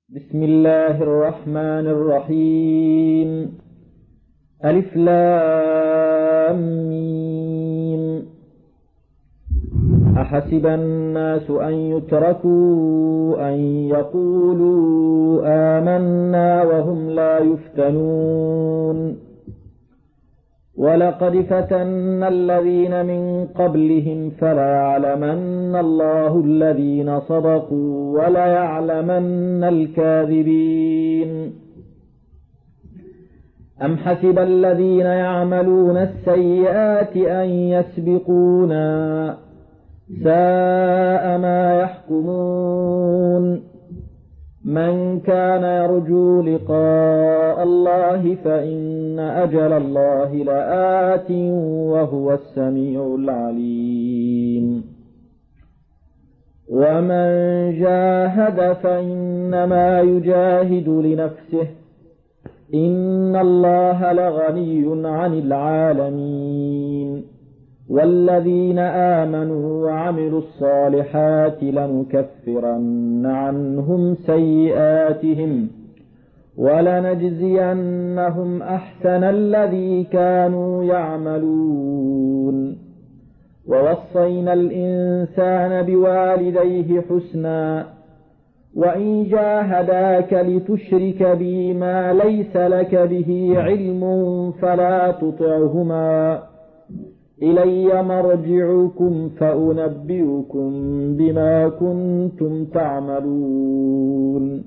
بسم الله الرحمن الرحيم. ألف لام ميم. أحسب الناس أن يتركوا أن يقولوا آمنا وهم لا يفتنون ولقد فتنا الذين من قبلهم فليعلمن الله الذين صدقوا وليعلمن الكاذبين. أم حسب الذين يعملون السيئات أن يسبقونا ساء ما يحكمون. من كان يرجو لقاء الله فإن أجل الله لآت وهو السميع العليم. ومن جاهد فإنما يجاهد لنفسه إن الله لغني عن العالمين. والذين آمنوا وعملوا الصالحات لنكفرن عنهم سيئاتهم ولنجزينهم أحسن الذي كانوا يعملون. ووصينا الإنسان بوالديه حسنا وإن جاهداك لتشرك بي ما ليس لك به علم فلا تطعهما إلي مرجعكم فأنبئكم بما كنتم تعملون.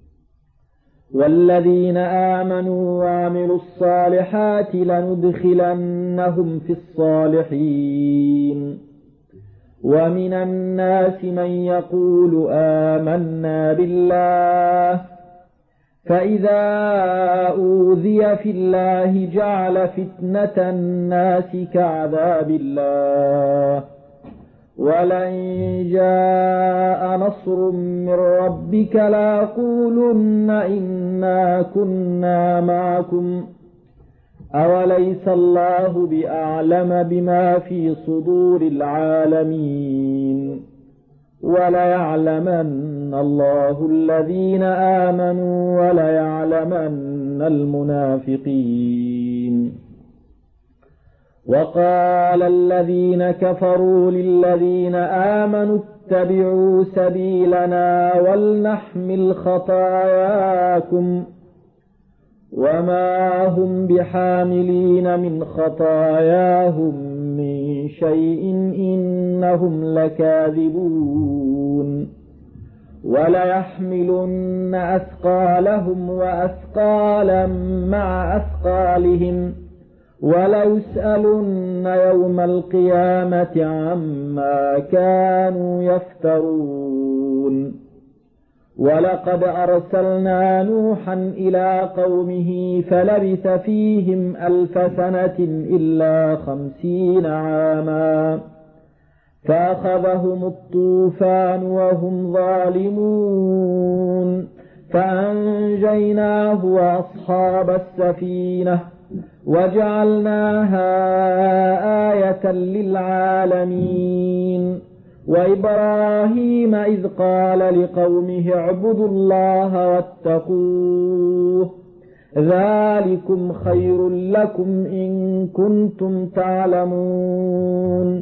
والذين آمنوا وعملوا الصالحات لندخلنهم في الصالحين. ومن الناس من يقول آمنا بالله فإذا أوذي في الله جعل فتنة الناس كعذاب الله ولئن جاء نصر من ربك ليقولن إنا كنا معكم أوليس الله بأعلم بما في صدور العالمين. وليعلمن الله الذين آمنوا وليعلمن المنافقين. وقال الذين كفروا للذين آمنوا اتبعوا سبيلنا ولنحمل خطاياكم وما هم بحاملين من خطاياهم من شيء إنهم لكاذبون. وليحملن أثقالهم وأثقالا مع أثقالهم وليسألن يوم القيامة عما كانوا يفترون. ولقد أرسلنا نوحا إلى قومه فلبث فيهم 1000 سنة إلا 50 عاما فأخذهم الطوفان وهم ظالمون فأنجيناه وأصحاب السفينة وجعلناها آية للعالمين. وإبراهيم إذ قال لقومه اعبدوا الله واتقوه ذلكم خير لكم إن كنتم تعلمون.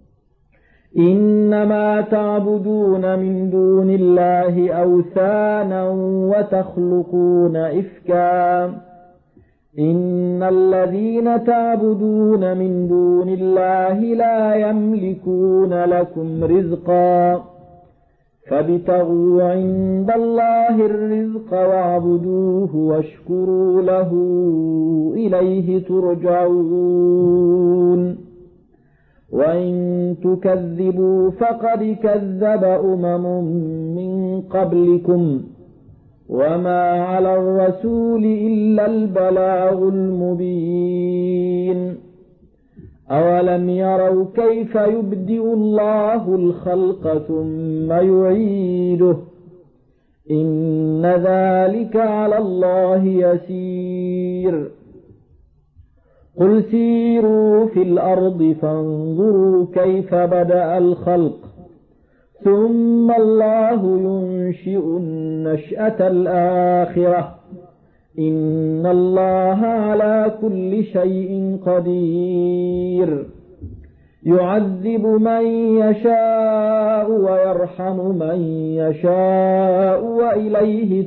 إنما تعبدون من دون الله أوثانا وتخلقون إفكا إن الذين تعبدون من دون الله لا يملكون لكم رزقا فابتغوا عند الله الرزق واعبدوه واشكروا له إليه ترجعون. وإن تكذبوا فقد كذب من قبلكم وما على الرسول إلا البلاغ المبين. أولم يروا كيف يبدئ الله الخلق ثم يعيده إن ذلك على الله يسير. قل سيروا في الأرض فانظروا كيف بدأ الخلق ثم الله ينشئ النشأة الآخرة إن الله على كل شيء قدير يعذب من يشاء ويرحم من يشاء وإليه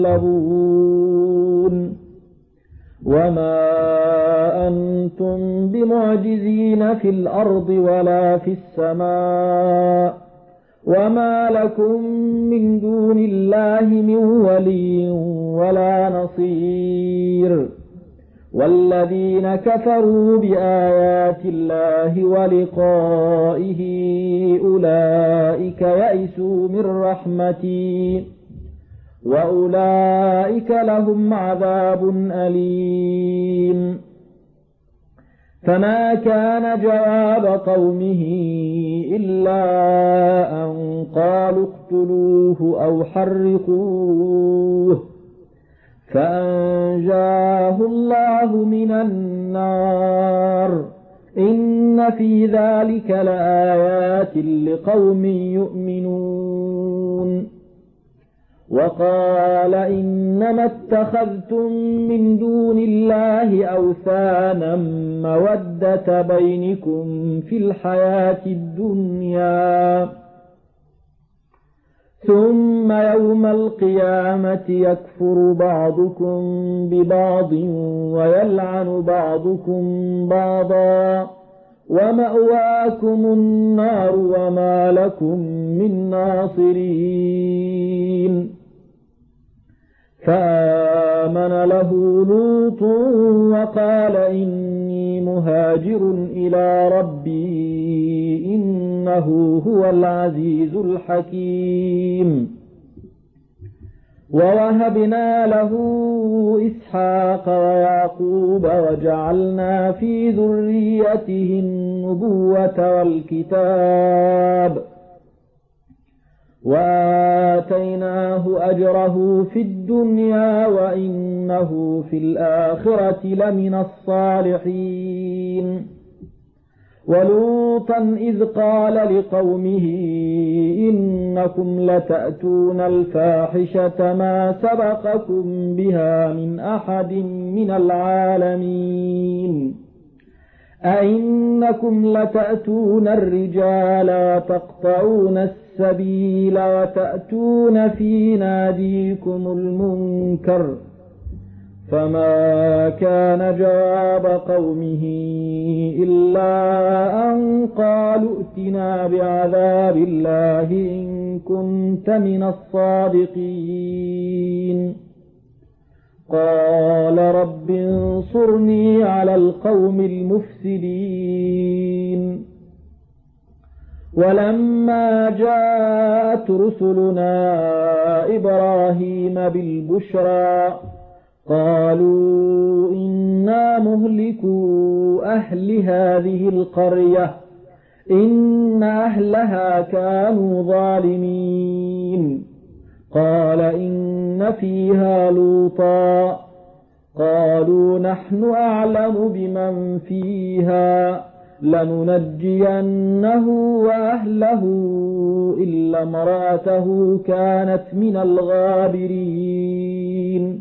تقلبون وما أنتم بمعجزين في الأرض ولا في السماء وما لكم من دون الله من ولي ولا نصير والذين كفروا بآيات الله ولقائه أولئك يئسوا من رحمتي وأولئك لهم عذاب أليم فما كان جواب قومه إلا أن قالوا اقتلوه أو حرقوه فأنجاه الله من النار إن في ذلك لآيات لقوم يؤمنون وقال إنما اتخذتم من دون الله أوثانا مودة بينكم في الحياة الدنيا ثم يوم القيامة يكفر بعضكم ببعض ويلعن بعضكم بعضا ومأواكم النار وما لكم من ناصرين فآمن له لوط وقال إني مهاجر إلى ربي إنه هو العزيز الحكيم ووهبنا له إسحاق ويعقوب وجعلنا في ذريته النبوة والكتاب وآتيناه أجره في الدنيا وإنه في الآخرة لمن الصالحين ولوطا إذ قال لقومه إنكم لتأتون الفاحشة ما سبقكم بها من أحد من العالمين أئنكم لتأتون الرجال وتقطعون السبيل وتأتون في ناديكم المنكر فما كان جواب قومه إلا أن قالوا ائتنا بعذاب الله إن كنت من الصادقين قال رب انصرني على القوم المفسدين ولما جاءت رسلنا إبراهيم بالبشرى قالوا إنا مهلكو أهل هذه القرية إن أهلها كانوا ظالمين قال إن فيها لوطا قالوا نحن أعلم بمن فيها لننجينه وأهله إلا امرأته كانت من الغابرين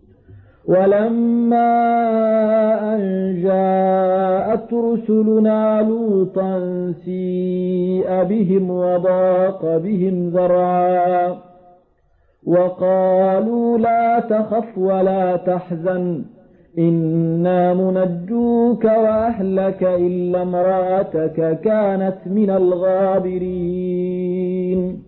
ولما أن جاءت رسلنا لوطا سيء بهم وضاق بهم ذرعا وقالوا لا تخف ولا تحزن إنا منجوك وأهلك إلا امرأتك كانت من الغابرين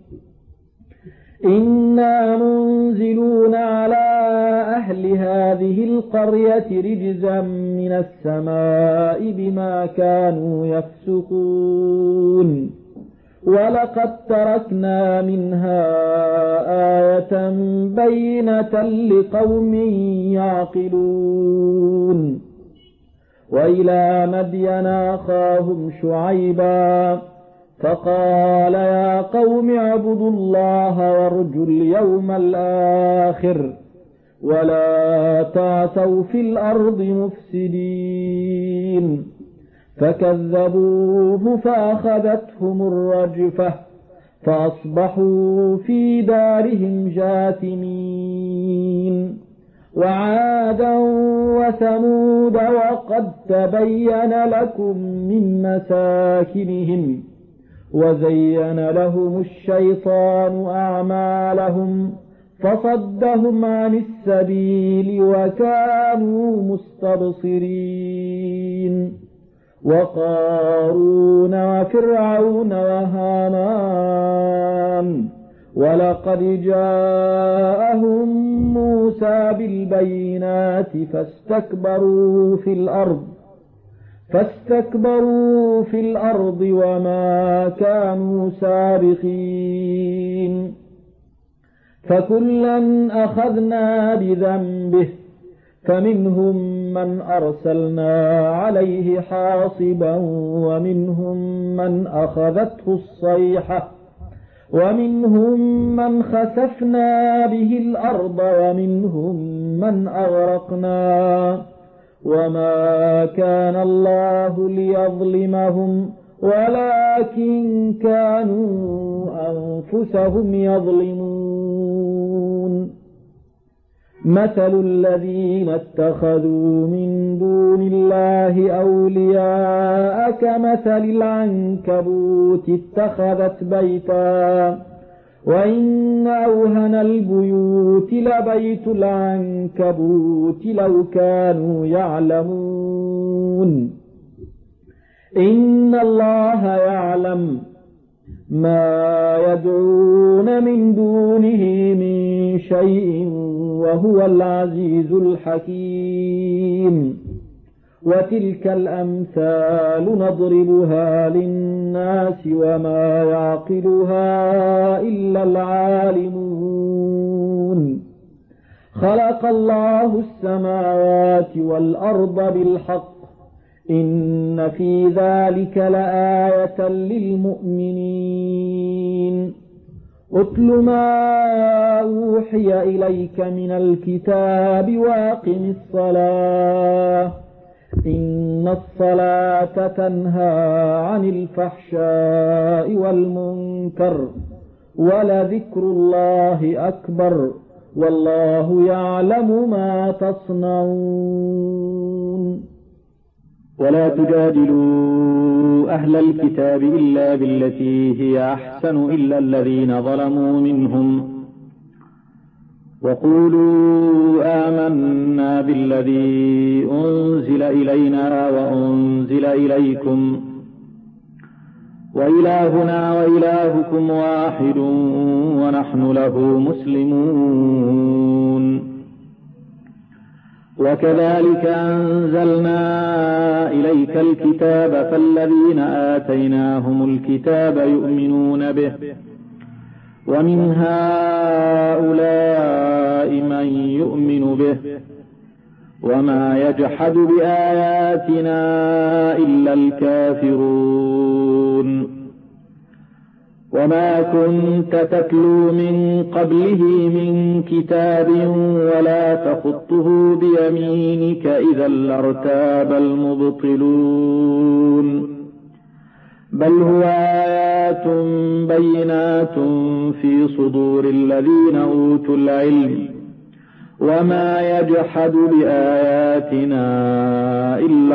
إنا منزلون على أهل هذه القرية رجزا من السماء بما كانوا يفسقون ولقد تركنا منها آية بينة لقوم يعقلون وإلى مدين أخاهم شعيبا فقال يا قوم اعبدوا الله وارجوا اليوم الآخر ولا تعثوا في الأرض مفسدين فكذبوه فأخذتهم الرجفة فأصبحوا في دارهم جاثمين وعادا وثمود وقد تبين لكم من مساكنهم وزين لهم الشيطان أعمالهم فصدهم عن السبيل وكانوا مستبصرين وقارون وفرعون وهامان ولقد جاءهم موسى بالبينات فاستكبروا في الأرض وما كانوا سابقين فكلا أخذنا بذنبه فمنهم من أرسلنا عليه حاصبا ومنهم من أخذته الصيحة ومنهم من خسفنا به الأرض ومنهم من أغرقنا وما كان الله ليظلمهم ولكن كانوا أنفسهم يظلمون مثل الذين اتخذوا من دون الله أولياء كمثل العنكبوت اتخذت بيتا وإن أوهن البيوت لبيت العنكبوت لو كانوا يعلمون إن الله يعلم ما يدعون من دونه من شيء وهو العزيز الحكيم وتلك الأمثال نضربها للناس وما يعقلها إلا العالمون خلق الله السماوات والأرض بالحق إن في ذلك لآية للمؤمنين أتل ما أوحي إليك من الكتاب وأقم الصلاة إن الصلاة تنهى عن الفحشاء والمنكر ولذكر الله أكبر والله يعلم ما تصنعون ولا تجادلوا أهل الكتاب إلا بالتي هي أحسن إلا الذين ظلموا منهم وقولوا آمنا بالذي أنزل إلينا وأنزل إليكم وإلهنا وإلهكم واحد ونحن له مسلمون وكذلك أنزلنا إليك الكتاب فالذين آتيناهم الكتاب يؤمنون به ومن هؤلاء من يؤمن به وما يجحد بآياتنا إلا الكافرون وما كنت تتلو من قبله من كتاب ولا تخطه بيمينك إذا لارتاب المبطلون بل هو آيات بينات في صدور الذين أوتوا العلم وما يجحد بآياتنا إلا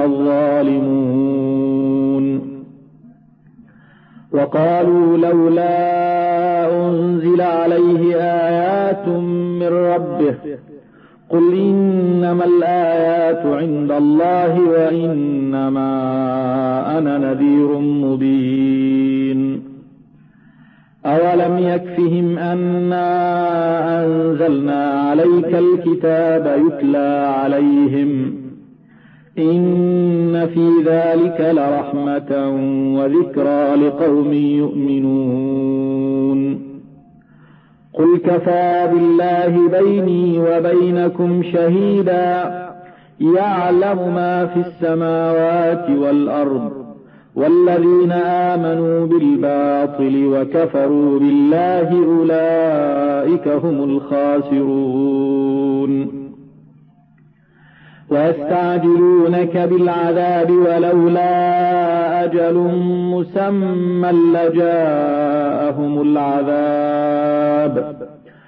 الظالمون وقالوا لولا أنزل عليه آيات من ربه قل إنما الآيات عند الله وإنما أنا نذير مبين أولم يكفهم أنا أنزلنا عليك الكتاب يتلى عليهم إن في ذلك لرحمة وذكرى لقوم يؤمنون قل كفى بالله بيني وبينكم شهيدا يعلم ما في السماوات والأرض والذين آمنوا بالباطل وكفروا بالله أولئك هم الخاسرون ويستعجلونك بالعذاب ولولا أجل مسمى لجاءهم العذاب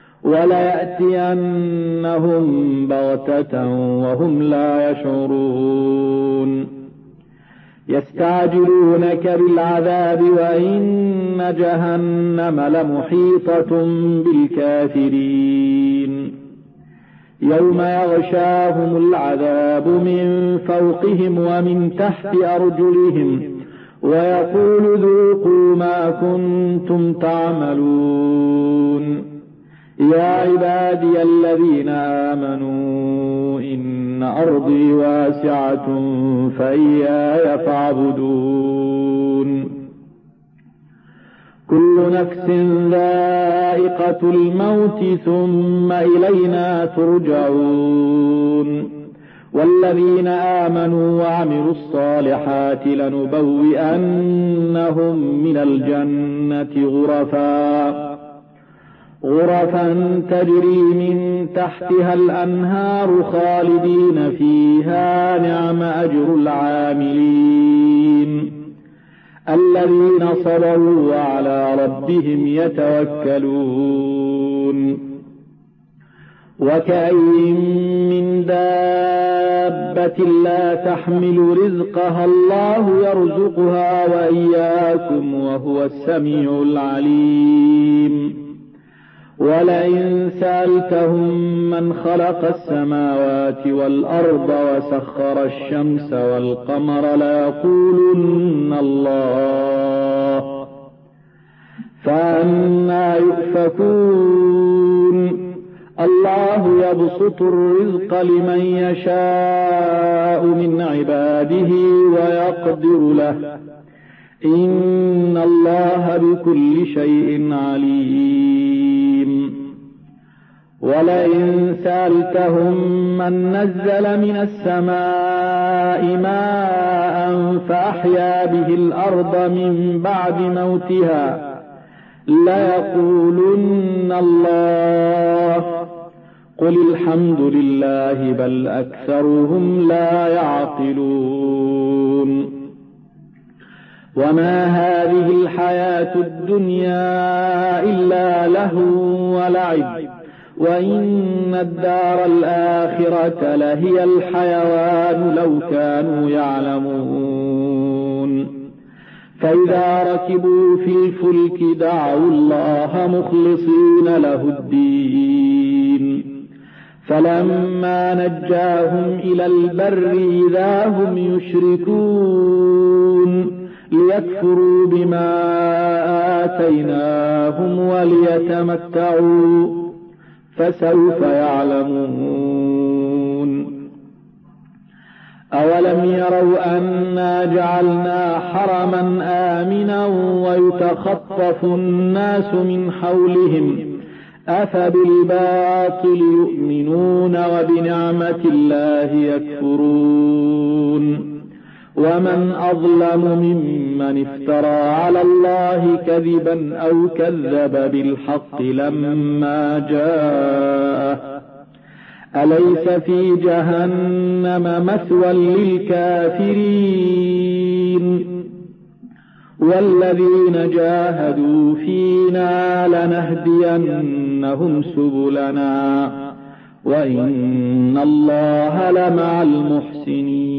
وليأتينهم بغتة وهم لا يشعرون يستعجلونك بالعذاب وإن جهنم لمحيطة بالكافرين يوم يغشاهم العذاب من فوقهم ومن تحت أرجلهم ويقول ذوقوا ما كنتم تعملون يا عبادي الذين آمنوا إن أرضي واسعة فإياي فاعبدون كل نفس ذائقة الموت ثم إلينا ترجعون والذين آمنوا وعملوا الصالحات لنبوئنهم من الجنة غرفا تجري من تحتها الأنهار خالدين فيها نعم أجر العاملين الذين صبروا وعلى ربهم يتوكلون وكأين من دابة لا تحمل رزقها الله يرزقها وإياكم وهو السميع العليم ولئن سألتهم من خلق السماوات والأرض وسخر الشمس والقمر ليقولن الله فأنى يؤفكون الله يبسط الرزق لمن يشاء من عباده ويقدر له إن الله بكل شيء عليم ولئن سألتهم من نزل من السماء ماء فأحيا به الأرض من بعد موتها ليقولن الله قل الحمد لله بل أكثرهم لا يعقلون وما هذه الحياة الدنيا إلا لهو ولعب وإن الدار الآخرة لهي الحيوان لو كانوا يعلمون فإذا ركبوا في الفلك دعوا الله مخلصين له الدين فلما نجاهم إلى البر إذا هم يشركون ليكفروا بما آتيناهم وليتمتعوا فسوف يعلمون أولم يروا أنا جعلنا حرما آمنا ويتخطف الناس من حولهم أفبالباطل يؤمنون وبنعمة الله يكفرون ومن أظلم ممن افترى على الله كذبا أو كذب بالحق لما جاءه أليس في جهنم مثوى للكافرين والذين جاهدوا فينا لنهدينهم سبلنا وإن الله لمع المحسنين